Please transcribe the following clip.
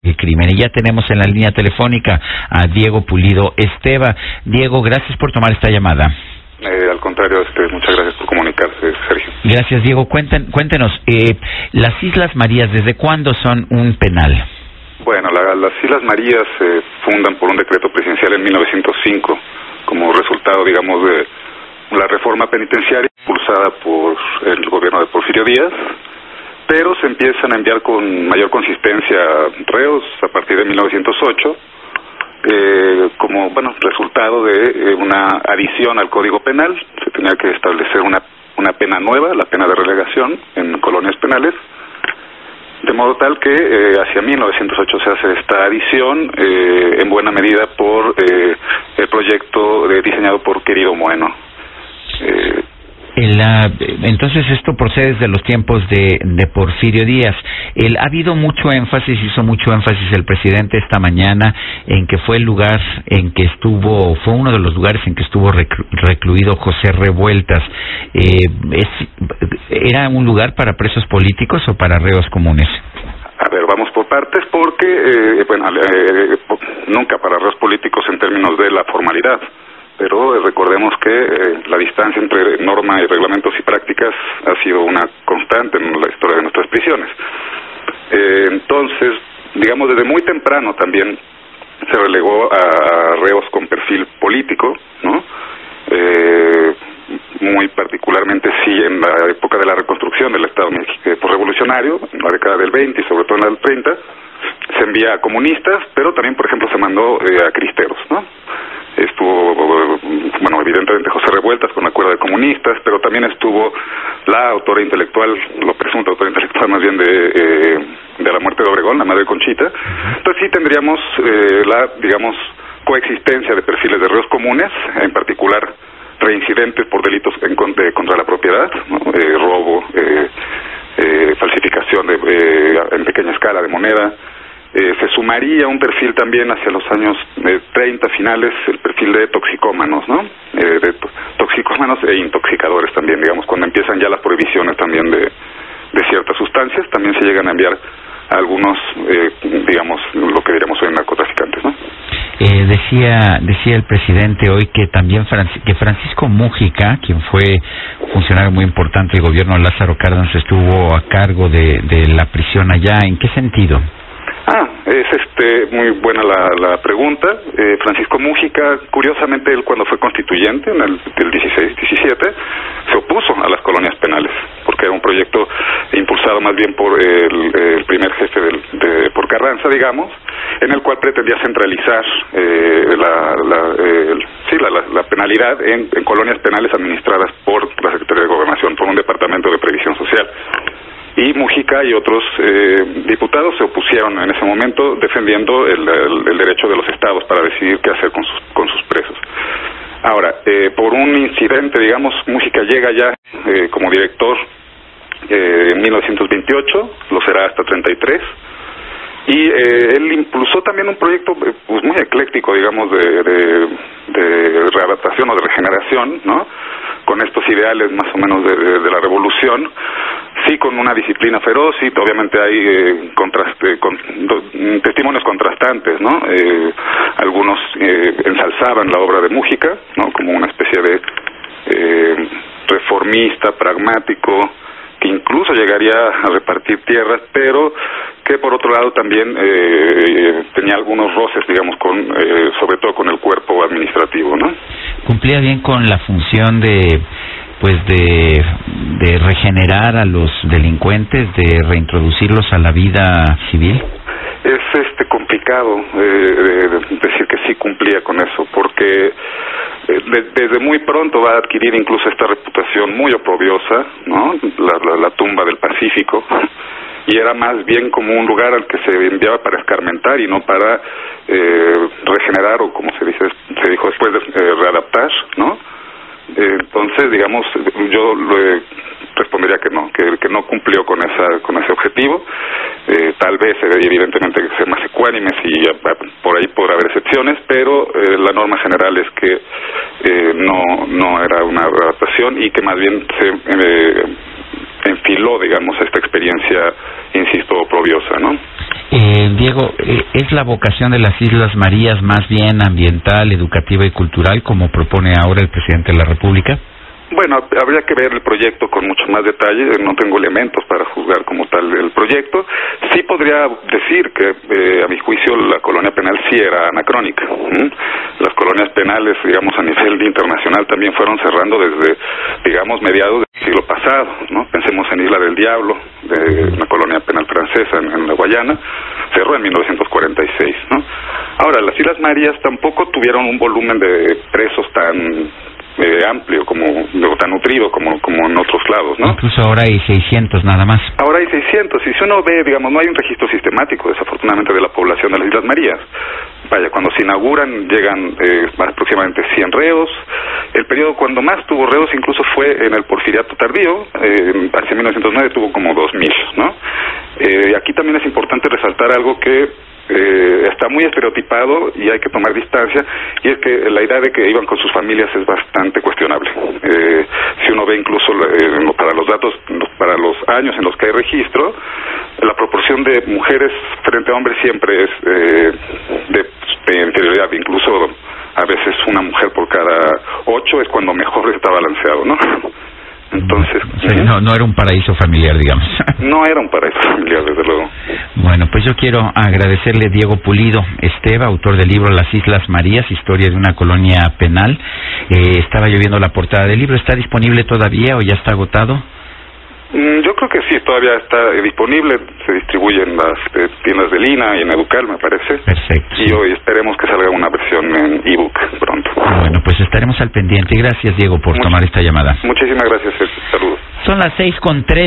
el crimen. Y ya tenemos en la línea telefónica a Diego Pulido Esteva. Diego, gracias por tomar esta llamada. Al contrario, muchas gracias por comunicarse, Sergio. Gracias, Diego. Cuéntenos, las Islas Marías, ¿desde cuándo son un penal? Bueno, las Islas Marías se fundan por un decreto presidencial en 1905 como resultado, digamos, de la reforma penitenciaria impulsada por el gobierno de Porfirio Díaz, pero se empiezan a enviar con mayor consistencia reos a partir de 1908 como, resultado de una adición al Código Penal. Se tenía que establecer una pena nueva, la pena de relegación en colonias penales, de modo tal que hacia 1908 se hace esta adición, en buena medida por el proyecto diseñado por Querido Moeno. Entonces esto procede desde los tiempos de Porfirio Díaz. Ha habido hizo mucho énfasis el presidente esta mañana en que fue uno de los lugares en que estuvo recluido José Revueltas. ¿Era un lugar para presos políticos o para reos comunes? A ver, vamos por partes, porque nunca para reos políticos en términos de la formalidad. Pero recordemos que la distancia entre norma y reglamentos y prácticas ha sido una constante en la historia de nuestras prisiones. Entonces, digamos, desde muy temprano también se relegó a reos con perfil político, ¿no? Muy particularmente en la época de la reconstrucción del Estado revolucionario, en la década del 20 y sobre todo en la del 30, se envía a comunistas, pero también, por ejemplo, se mandó a cristeros, ¿no? Estuvo, evidentemente José Revueltas con la cuerda de comunistas, pero también estuvo la autora intelectual, lo presunta autora intelectual más bien de la muerte de Obregón, la madre Conchita. Entonces sí tendríamos coexistencia de perfiles de reos comunes, en particular reincidentes por delitos contra la propiedad, ¿no? Robo, falsificación en pequeña escala de moneda. Se sumaría un perfil también hacia los años 30 finales, el perfil de toxicómanos, ¿no? De toxicómanos e intoxicadores también, digamos, cuando empiezan ya las prohibiciones también de ciertas sustancias, también se llegan a enviar a algunos, lo que diríamos hoy narcotraficantes, ¿no? Decía el presidente hoy que también Francisco Múgica, quien fue funcionario muy importante del gobierno de Lázaro Cárdenas, estuvo a cargo de la prisión allá. ¿En qué sentido? Es muy buena la pregunta. Francisco Múgica, curiosamente, él cuando fue constituyente en el 16-17, se opuso a las colonias penales, porque era un proyecto impulsado más bien por el primer jefe por Carranza, digamos, en el cual pretendía centralizar la penalidad en colonias penales administradas por la Secretaría de Gobernación, por un departamento de previsión social. Y Múgica y otros diputados se opusieron en ese momento, defendiendo el derecho de los estados para decidir qué hacer con sus presos. Ahora, por un incidente, digamos, Múgica llega ya como director en 1928, lo será hasta 33, y él impulsó también un proyecto muy ecléctico, digamos, de readaptación o de regeneración, ¿no? Con estos ideales más o menos de la revolución, sí, con una disciplina feroz, y obviamente hay testimonios contrastantes, ¿no? Algunos ensalzaban la obra de Múgica, ¿no? Como una especie de reformista, pragmático, que incluso llegaría a repartir tierras, pero que por otro lado también tenía algunos roces, digamos, sobre todo con el cuerpo administrativo, ¿no? Cumplía bien con la función de regenerar a los delincuentes, de reintroducirlos a la vida civil. Es complicado decir que sí cumplía con eso, porque desde muy pronto va a adquirir incluso esta reputación muy oprobiosa, ¿no? La tumba del Pacífico, y era más bien como un lugar al que se enviaba para escarmentar y no para regenerar, o como se dijo después, readaptar, ¿no? Entonces, digamos, yo respondería que no cumplió con ese objetivo. Tal vez evidentemente que ser más ecuánimes, y por ahí podrá haber excepciones, pero la norma general es que no era una adaptación, y que más bien se enfiló, digamos, a esta experiencia, insisto, oprobiosa, ¿no? Diego, ¿Es la vocación de las Islas Marías más bien ambiental, educativa y cultural, como propone ahora el presidente de la República? Bueno, habría que ver el proyecto con mucho más detalle. No tengo elementos para juzgar como tal el proyecto. Sí podría decir que, a mi juicio, la colonia penal sí era anacrónica. Las colonias penales, digamos, a nivel internacional también fueron cerrando desde, digamos, mediados del siglo pasado, ¿no? Pensemos en Isla del Diablo, de una colonia penal francesa en la Guayana, cerró en 1946, ¿no? Ahora, las Islas Marías tampoco tuvieron un volumen de presos tan amplio, tan nutrido como en otros lados, ¿no? Incluso ahora hay 600 nada más. Ahora hay 600, y si uno ve, digamos, no hay un registro sistemático, desafortunadamente, de la población de las Islas Marías. Vaya, cuando se inauguran llegan aproximadamente 100 reos. El periodo cuando más tuvo reos incluso fue en el Porfiriato tardío, hacia 1909 tuvo como 2,000, ¿no? Aquí también es importante resaltar algo que está muy estereotipado y hay que tomar distancia, y es que la idea de que iban con sus familias es bastante cuestionable. Si uno ve incluso para los datos, para los años en los que hay registro, la proporción de mujeres frente a hombres siempre es de inferioridad. Incluso a veces una mujer por cada 8 es cuando mejor está balanceado, ¿no? Entonces, sí, no era un paraíso familiar, digamos. No era un paraíso familiar, desde luego. Bueno, pues yo quiero agradecerle a Diego Pulido Esteva, autor del libro Las Islas Marías, historia de una colonia penal. Estaba yo viendo la portada del libro. ¿Está disponible todavía o ya está agotado? Yo creo que sí, todavía está disponible, se distribuye en las tiendas de Lina y en Educal, me parece. Perfecto. Y hoy esperemos que salga una versión en ebook pronto. Bueno, pues estaremos al pendiente. Gracias, Diego, por tomar esta llamada. Muchísimas gracias, saludos. Son las 6:03.